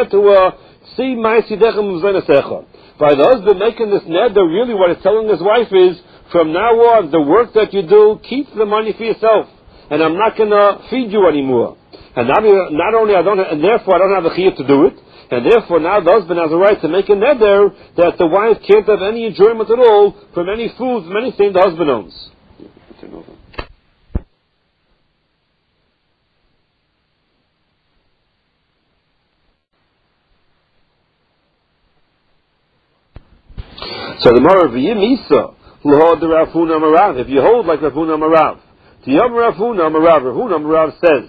said to her, see, by the husband making this neder, really what it's telling his wife is, from now on, the work that you do, keep the money for yourself, and I'm not going to feed you anymore. And not only and therefore I don't have the chiyuv to do it, and therefore now the husband has a right to make a neder that the wife can't have any enjoyment at all from any food, from anything the husband owns. So the Gemara of Yimisa, if you hold like Rav Huna Marav, Rav Huna Marav says,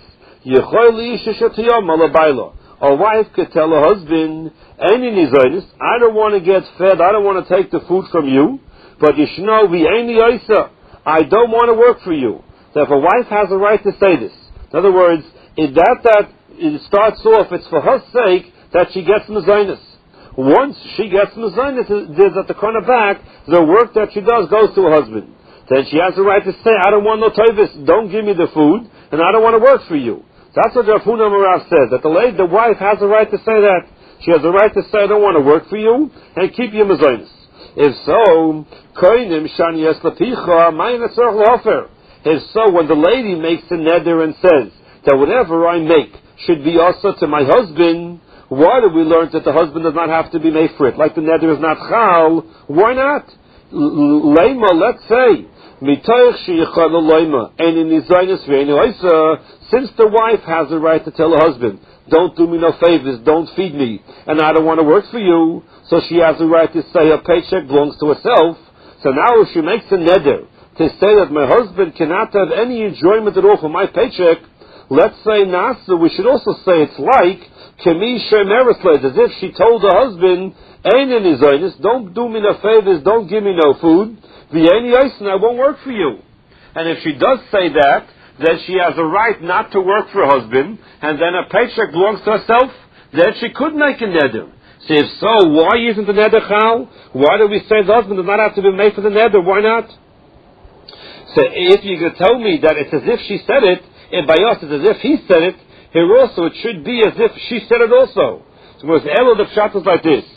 a wife could tell her husband, I don't want to get fed, I don't want to take the food from you, but you should know, I don't want to work for you. So if a wife has a right to say this, in other words, it starts off, it's for her sake that she gets mezainis. Once she gets mezainis, there's at the corner back, the work that she does goes to her husband. Then she has the right to say, I don't want no toivis, don't give me the food, and I don't want to work for you. That's what Rav Huna Marav says, that the wife has the right to say that. She has the right to say, I don't want to work for you, and keep your mezainis. If so, when the lady makes a neder and says that whatever I make should be also to my husband, why do we learn that the husband does not have to be made for it? Like the neder is not chal, why not? Leima, let's say, since the wife has the right to tell her husband, don't do me no favors, don't feed me, and I don't want to work for you, so she has the right to say her paycheck belongs to herself. So now if she makes a neder to say that my husband cannot have any enjoyment at all from my paycheck, let's say Nasa, we should also say it's like Kemi Shemereslet, as if she told her husband, don't do me no favors, don't give me no food, and I won't work for you. And if she does say that, then she has a right not to work for her husband, and then her paycheck belongs to herself, then she could make a neder. So if so, why isn't the neder chal? Why do we say the husband does not have to be made for the neder? Why not? So if you're going to tell me that it's as if she said it, and by us it's as if he said it, here also it should be as if she said it also. So the pshat is like this.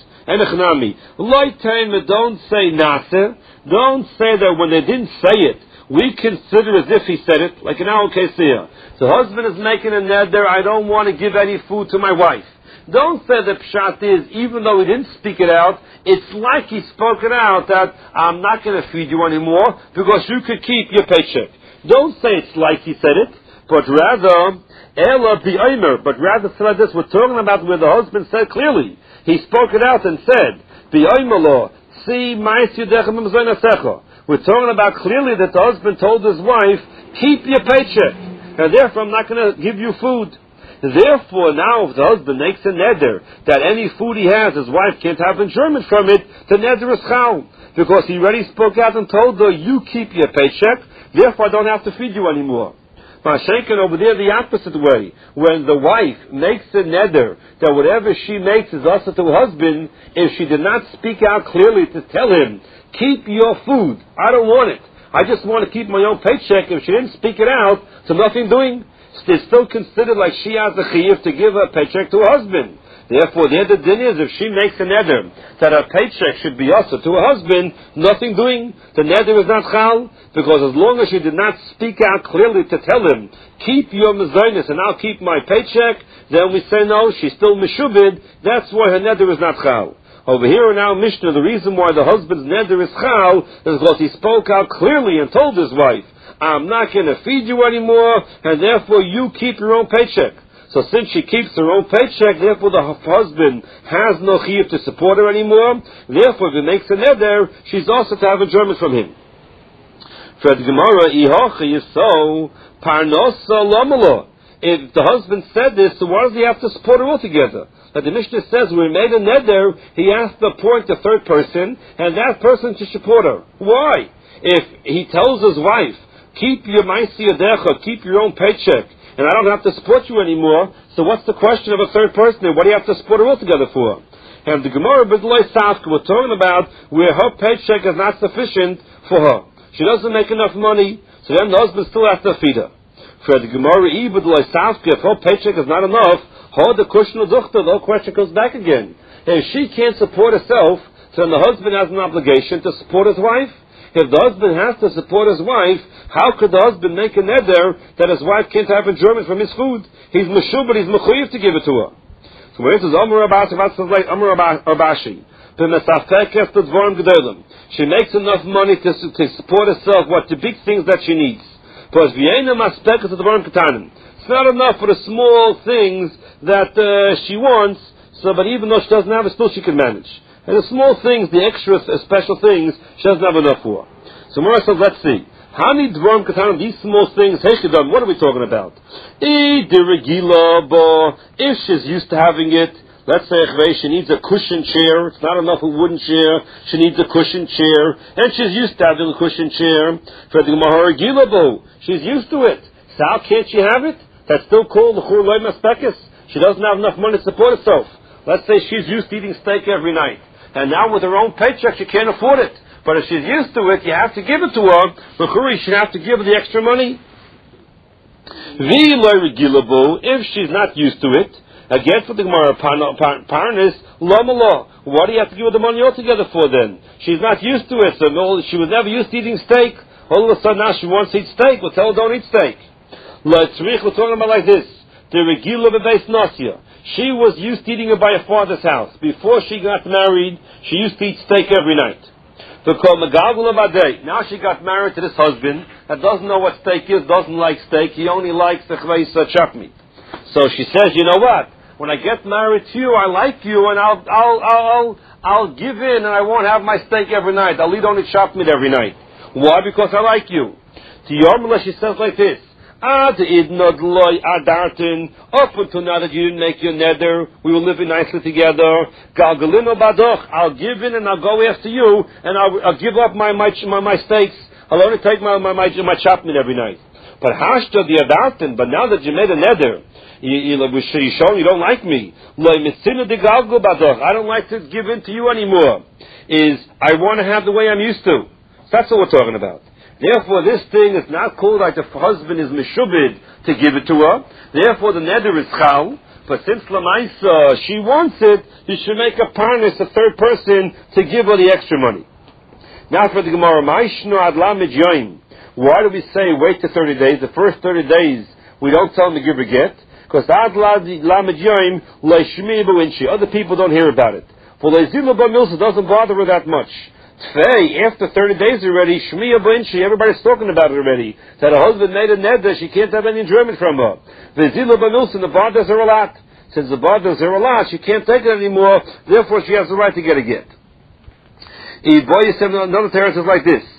Don't say nase. Don't say that when they didn't say it, we consider as if he said it, like in our case here. The husband is making a neder, I don't want to give any food to my wife. Don't say the pshat is, even though he didn't speak it out, it's like he spoke it out that I'm not going to feed you anymore because you could keep your paycheck. Don't say it's like he said it, but rather, say like this, we're talking about where the husband said clearly, he spoke it out and said, we're talking about clearly that the husband told his wife, keep your paycheck, and therefore I'm not going to give you food. Therefore, now if the husband makes a neder that any food he has, his wife can't have enjoyment from it, the neder is chal. Because he already spoke out and told her, you keep your paycheck, therefore I don't have to feed you anymore. Mashenkin over there the opposite way. When the wife makes a neder that whatever she makes is also to her husband, if she did not speak out clearly to tell him, keep your food, I don't want it, I just want to keep my own paycheck, if she didn't speak it out, so nothing doing, it's still considered like she has the chiyuv to give her paycheck to her husband. Therefore, the other din is, if she makes a neder that her paycheck should be also to her husband, nothing doing, the neder is not chal, because as long as she did not speak out clearly to tell him, keep your mezainis and I'll keep my paycheck, then we say no, she's still meshubid, that's why her neder is not chal. Over here in our Mishnah, the reason why the husband's neder is chal is because he spoke out clearly and told his wife, I'm not going to feed you anymore, and therefore you keep your own paycheck. So since she keeps her own paycheck, therefore the husband has no chiyuv to support her anymore. Therefore, if he makes a neder, she's also to have enjoyment from him. For the Gemara, if the husband said this, so why does he have to support her altogether? Like the Mishnah says, when he made a neder, he has to appoint a third person, and that person to support her. Why? If he tells his wife, keep your ma'asi yadecha, keep your own paycheck, and I don't have to support you anymore, so what's the question of a third person, and what do you have to support her altogether for? And the Gemara B'dloi Safka, we're talking about where her paycheck is not sufficient for her. She doesn't make enough money, so then the husband still has to feed her. For the Gemara, even though if her paycheck is not enough, the question comes back again. If she can't support herself, then the husband has an obligation to support his wife. If the husband has to support his wife, how could the husband make a neder that his wife can't have enjoyment from his food? He's meshubed, he's mechuyev to give it to her. So when it says Amar Abashi, she makes enough money to support herself, the big things that she needs. It's not enough for the small things that she wants, but even though she doesn't have it, still she can manage. And the small things, the extra special things, she doesn't have enough for. So Mora says, let's see. How many dvarim katanim, these small things, what are we talking about? If she's used to having it, let's say she needs a cushion chair, it's not enough a wooden chair, she needs a cushion chair, and she's used to having a cushion chair. She's used to it. So how can't she have it? That's still called the chur loy maspekes. She doesn't have enough money to support herself. Let's say she's used to eating steak every night, and now with her own paycheck she can't afford it. But if she's used to it, you have to give it to her. The churi should have to give her the extra money. If she's not used to it, again for the Gemara, parnis lamala. What do you have to give her the money altogether for then? She's not used to it, so she was never used to eating steak. All of a sudden now she wants to eat steak. We'll tell her don't eat steak. We're talking about like this. The regila bebeis nasya. She was used to eating it by her father's house. Before she got married, she used to eat steak every night. Now she got married to this husband that doesn't know what steak is, doesn't like steak. He only likes the chop meat. So she says, you know what? When I get married to you, I like you, and I'll give in, and I won't have my steak every night. I'll eat only chopped meat every night. Why? Because I like you. To Yarmila, she says like this. Up until now that you didn't make your neder, we were living nicely together. I'll give in and I'll go after you, and I'll give up my steaks. I'll only take my chopped meat every night. But but now that you made a neder, you show you don't like me. I don't like to give in to you anymore. I want to have the way I'm used to. That's what we're talking about. Therefore, this thing is not called like the husband is meshubed to give it to her. Therefore, the neder is chal. But since Lamaisa, she wants it, you should make a parnis, a third person, to give her the extra money. Now for the Gemara, why do we say wait to 30 days? The first 30 days, we don't tell them to give her get. Because other people don't hear about it. For it doesn't bother her that much. After 30 days already, everybody's talking about it already. That her husband made a neder, she can't have any enjoyment from her. The bothers her a lot. Since the bothers her a lot, she can't take it anymore, therefore she has the right to get a get. Another teretz is like this.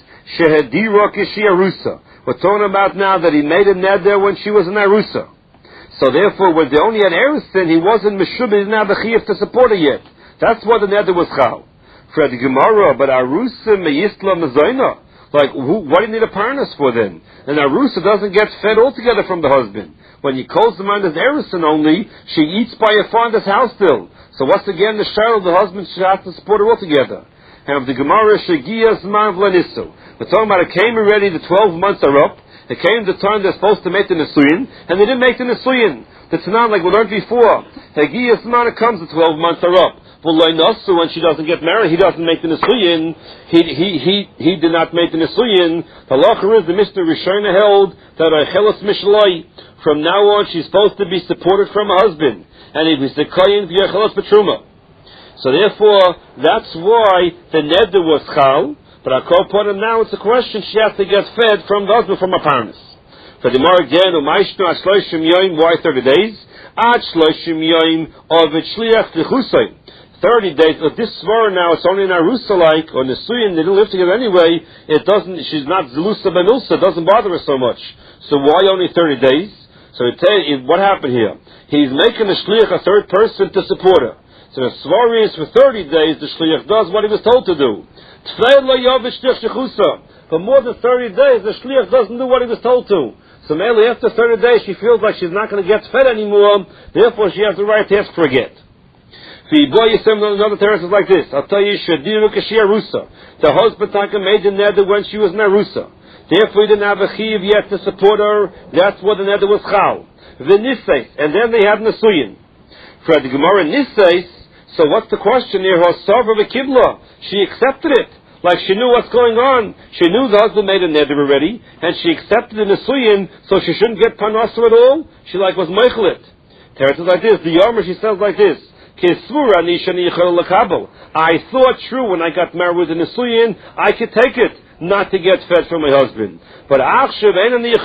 We're talking about now that he made a neder when she was an arusa. So therefore, when they only had erusin, he wasn't meshubed, he didn't have the chiyuv to support her yet. That's why the neder was chal. For the Gemara, but arusa meyisla mezayna. Like, what do you need a parnas for then? And arusa doesn't get fed altogether from the husband. When he calls the man as erusin only, she eats by her father's house still. So what's again the child the husband should have to support her altogether? And the Gemara shegiyas man vlanisu. We're talking about it came already, the 12 months are up. It came the time they're supposed to make the Nisuyin, and they didn't make the Nisuyin. It's not like we learned before. Hegiyas man, it comes, the 12 months are up. When she doesn't get married, he doesn't make the Nisuyin. He did not make the Nisuyin. The halacha is the Mishnah Rishona held that Achelas Mishlai, from now on she's supposed to be supported from her husband. And he was the Kayin V'Achelas Betruma. So therefore, that's why the neder was chal. But I call upon him now, it's a question she has to get fed from the husband, from her parents. For the more again, why 30 days? Ad shloshim yoim of it shliach l'chusay. 30 days, but this svara now, it's only an arusa like, or nesuyin, they don't live together anyway, she's not zelusa benulsa, it doesn't bother her so much. So why only 30 days? So what happened here? He's making the shliach a third person to support her. So the svara is for 30 days, the shliach does what he was told to do. For more than 30 days, the shliach doesn't do what he was told to. So mainly after 30 days, she feels like she's not going to get fed anymore, therefore she has the right to ask for a get. Another teretz is like this. I'll tell you, the husband made the neder when she was an arusa. Therefore, he didn't have a chiv yet to support her. That's what the neder was chal. V'nisseis, and then they had nesuyin. For the Gemara nisseis, so what's the question here? Hosavra v'kibla. She accepted it. Like she knew what's going on. She knew the husband made a neder already, and she accepted the nesuyin, so she shouldn't get panasa at all. She was meichelit. Teretz is like this. The Yomer, she says like this. I thought true when I got married with the nesuyin, I could take it, not to get fed from my husband. But now I see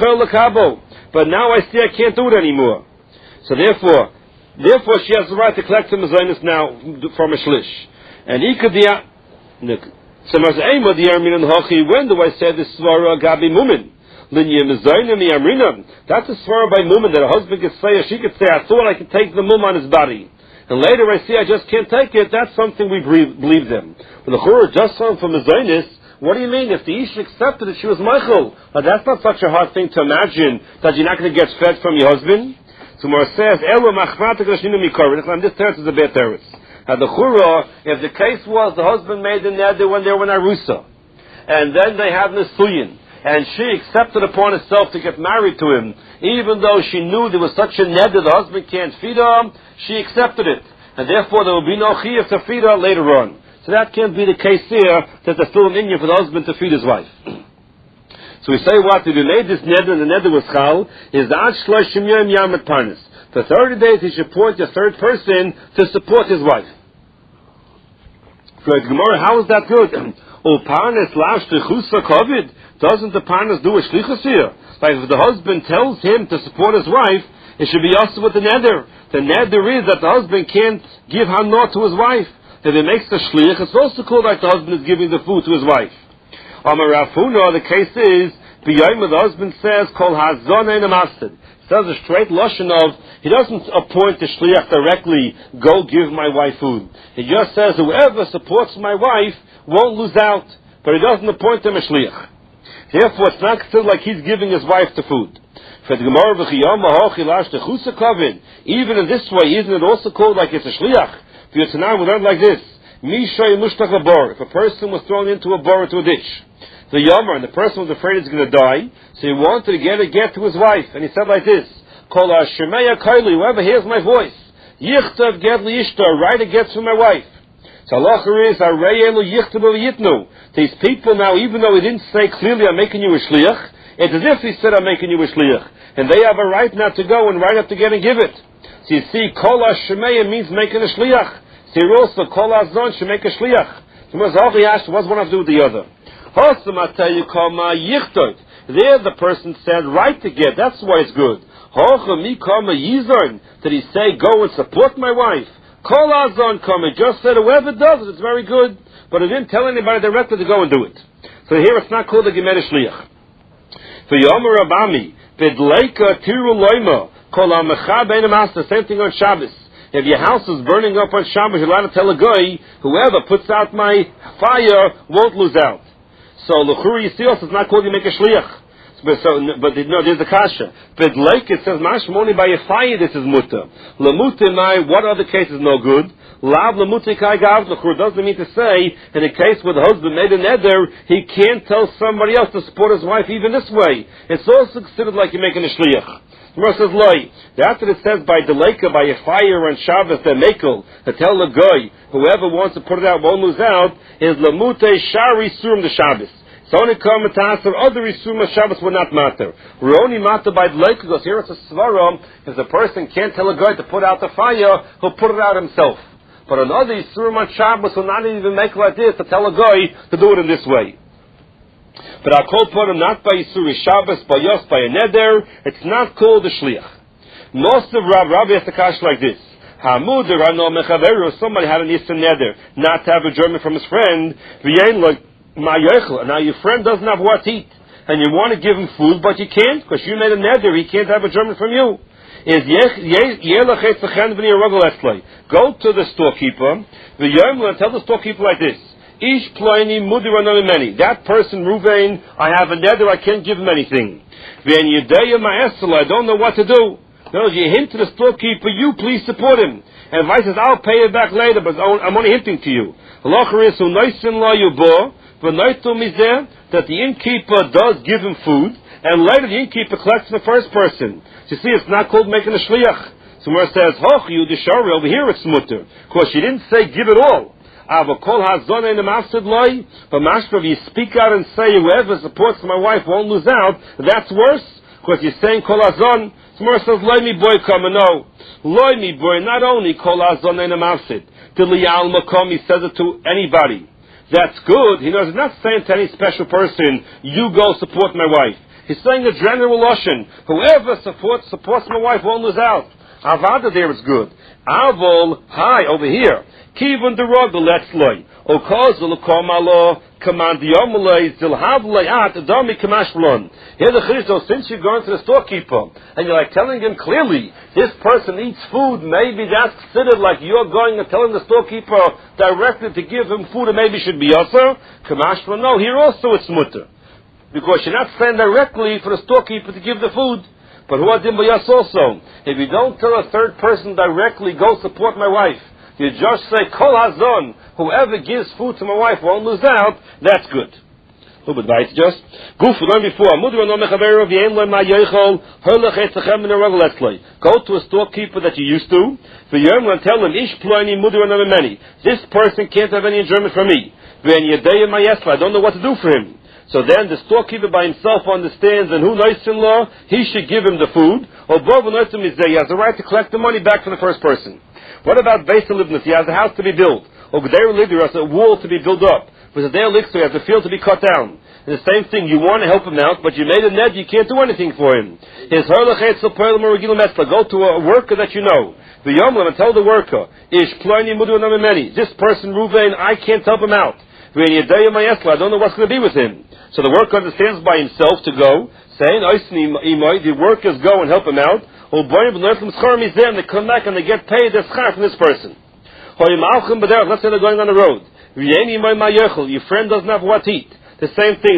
I can't do it anymore. So therefore she has the right to collect the mezainis now from a shlish. And when do I say this svara gabi mumin? That's a svara by mumin that a husband could say, or she could say, I thought I could take the mum on his body. And later I see I just can't take it. That's something we believe them. But the churah just from mezainis. What do you mean? If the Ish accepted it, she was Michael. That's not such a hard thing to imagine that you're not going to get fed from your husband. So Mar says, this teretz is a bad teretz. Now the churah, if the case was the husband made the neder when they were in Arusa, and then they have nesuyin, and she accepted upon herself to get married to him, even though she knew there was such a neder the husband can't feed her, she accepted it. And therefore there will be no chiyuv to feed her later on. So that can't be the case here, that there's still an inyan for the husband to feed his wife. So we say what? If he made this neder, and the neder was chal, is the ad shloshim yom yamet parnas. For 30 days he should appoint a third person to support his wife. For Gemara, how is that good? Parnas lash techusa kovid. Doesn't the parnas do a shlichus here? Like if the husband tells him to support his wife, it should be also with the neder. The neder is that the husband can't give hanor to his wife. If it makes the shliach, it's also called like the husband is giving the food to his wife. Amar Rafuna, the case is, b'yayim, the husband says, kol hazon ein amastid. Says a straight lashon of, he doesn't appoint the shliach directly, go give my wife food. He just says, whoever supports my wife won't lose out, but he doesn't appoint him a shliach. Therefore, it's not still like he's giving his wife the food. For the Gemara v'chiyama hochi lash techusa kavin. Even in this way, isn't it also called like it's a shliach? We learned like this. If a person was thrown into a bor, into a ditch, the Yomer, and the person was afraid he's going to die, so he wanted to get to his wife, and he said like this, Kol ha-shemeya kaili, whoever hears my voice, yichtav get li ishta, write a get for my wife. So Allah is, arayelu yichtav yitnu. These people now, even though he didn't say clearly, I'm making you a shliach, it's as if he said, I'm making you a shliach. And they have a right now to go and write up to get and give it. So you see, Kol ha-shemeya means making a shliach. Here also, Kol Azon should make a shliach. So he asked, what's one have to do with the other? There the person said, write the get, that's why it's good. Did he say, go and support my wife? Kol Azon he just said, whoever does it, it's very good. But he didn't tell anybody directly to go and do it. So here it's not called a Gemer Shliach. For Yomer Abami, Vidleika Tiru Loima, Kol HaMecha Bein HaMasta, same thing on Shabbos. If your house is burning up on Shabbos, you're allowed to tell a guy, whoever puts out my fire won't lose out. So l'churi you see also, it's not called you make a shliach. But there's the kasha. But like it says, only by a fire this is mutter. Lamutinai, what other case is no good? Lav lamutikai gav l'chur doesn't mean to say, in a case where the husband made a neder, he can't tell somebody else to support his wife even this way. It's also considered like you're making a shliach. Gemara says, loy. After it says by deleka, by a fire on Shabbos, the mekel, to tell the guy, whoever wants to put it out won't lose out, is lamute shari surim the Shabbos. So only commentators or other isurim of Shabbos will not matter. We're only matter by deleka, because here it's a svaram, if the person can't tell a guy to put out the fire, he'll put it out himself. But another isurim on Shabbos will not even make like this, to tell a guy to do it in this way. But I'll call upon him not by Yisuri Shabbos, by Yos, by a neder. It's not called a shliach. Most of Rabbi has to kash like this. Hamud Rano Mechaveru, somebody had an Yisur neder, not to have a German from his friend. V'yein like Ma'yechel. Now your friend doesn't have what to eat, and you want to give him food, but you can't, because you made a neder, he can't have a German from you. Go to the storekeeper, and tell the storekeeper like this. Ish ploini mudir many. That person, Ruvain, I have a neder, I can't give him anything. Then Yedeya ma'esel, I don't know what to do. No, you hint to the storekeeper, you please support him. And if I says, I'll pay it back later, but I'm only hinting to you. that the innkeeper does give him food, and later the innkeeper collects the first person. You see, it's not called making a shliach. So where it says, Hoch, you dishari, over here it's mutter. Of course, she didn't say give it all. But mashrav, you speak out and say, whoever supports my wife won't lose out, that's worse. Because you're saying kol hazon. So where it says, loy mi boy come, no. Loy mi boy, not only kol hazon ein mafsid. Till liyal makom, he says it to anybody. That's good. He knows he's not saying to any special person, you go support my wife. He's saying a general lashon. Whoever supports my wife won't lose out. Avada there is good. Avol, hi, over here. Kivun derog, let's loy. Okozul komalo, command the omelay, zil havlay at, adami kamashblon. Here the chizdo, since you're going to the storekeeper, and you're like telling him clearly, this person eats food, maybe that's considered like you're going and telling the storekeeper directly to give him food, and maybe it should be also. Kamashblon, no, here also it's mutter. Because you're not saying directly for the storekeeper to give the food. But who adim bayas also? If you don't tell a third person directly, go support my wife, you just say kol hazon, whoever gives food to my wife won't lose out, that's good. A little bit right, just go to a storekeeper that you used to, and tell him, this person can't have any enjoyment from me. I don't know what to do for him. So then the storekeeper by himself understands, and who knows in law, he should give him the food, or he has the right to collect the money back from the first person. What about Beis HaLibnus? He has a house to be built, or there has a wall to be built up, with a day he has a field to be cut down. And the same thing, you want to help him out, but you made a net, you can't do anything for him. Go to a worker that you know. The Yomlam, and tell the worker, this person, Ruvain, I can't help him out. I don't know what's going to be with him. So the worker understands by himself to go, saying, the workers go and help him out, and they come back and they get paid their schar from this person. Let's say they're going on the road. Your friend doesn't have what to eat. The same thing.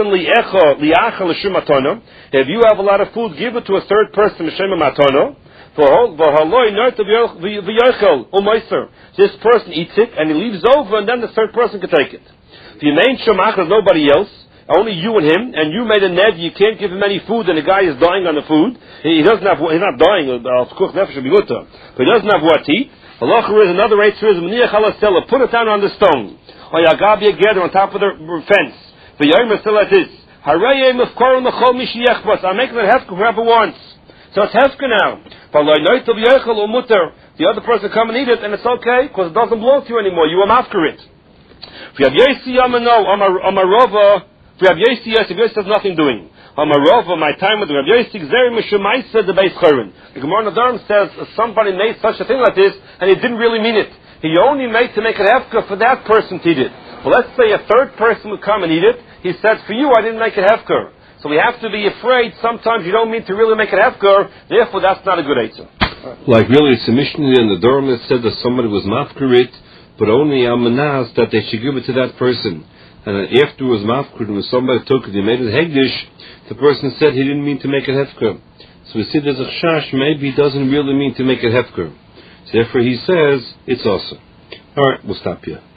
If you have a lot of food, give it to a third person. This person eats it and he leaves over, and then the third person can take it. If you made shemach, there's nobody else, only you and him, and you made a ned, you can't give him any food, and the guy is dying on the food. He's not dying, but he doesn't have what to eat. Halacha is another rate is put it down on the stone, or yagabi together on top of the fence. The yomer still like this. I'm making it hefka whoever wants. So it's hefka now. The other person come and eat it, and it's okay because it doesn't belong to you anymore. You are mafker it. If you have Yesi Yamano, Amarova, if you have Yesi, yes, if Yesi has nothing doing. Amarova, my time with the Rav Yesi, Xeri Mishumaisa, the Beis Chorin. The Gemara Nadarim says somebody made such a thing like this, and he didn't really mean it. He only made to make it hefka for that person to eat it. Well, let's say a third person would come and eat it. He says, for you, I didn't make it hefka. So we have to be afraid sometimes you don't mean to really make it hefka, therefore that's not a good eitzah. Like really, it's a missionary and the Durham said that somebody was mafkarit, but only Amanaz that they should give it to that person. And after it was mafkarit, when somebody took it, he made it hegdish, the person said he didn't mean to make it hefker. So we see there's a chash, maybe he doesn't really mean to make it hefker. So therefore he says, it's awesome. Alright, we'll stop here.